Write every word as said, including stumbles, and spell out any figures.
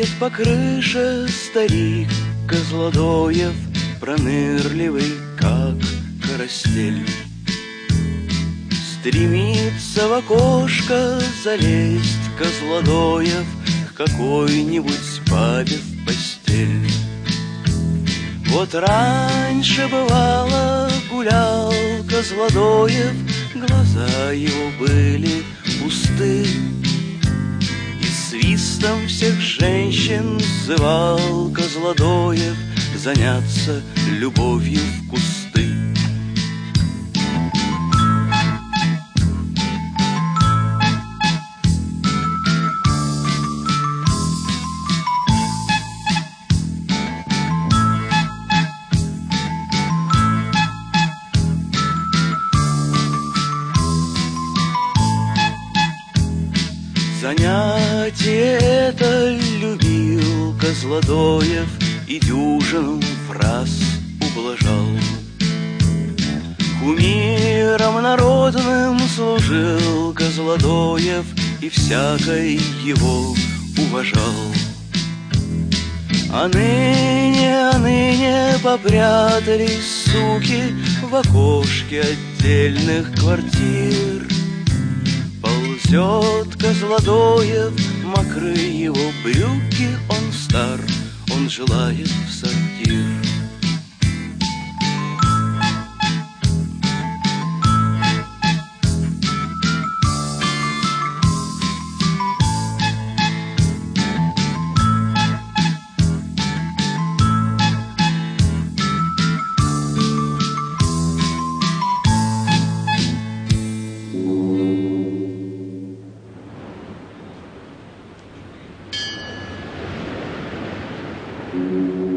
Гуляет по крыше старик Козлодоев, пронырливый, как карастель. Стремится в окошко залезть Козлодоев к какой-нибудь бабе в постель. Вот раньше, бывало, гулял Козлодоев, глаза его были пусты, и свистом всех женщин зывал Козлодоев заняться любовью в кусты. Занятие это любил Козлодоев и дюжину фраз ублажал. Кумиром народным служил Козлодоев и всякой его уважал. А ныне, а ныне попрятались суки в окошке отдельных квартир. Ползет Козлодоев, мокры его брюки, он стар, он желает в сортир. Thank you.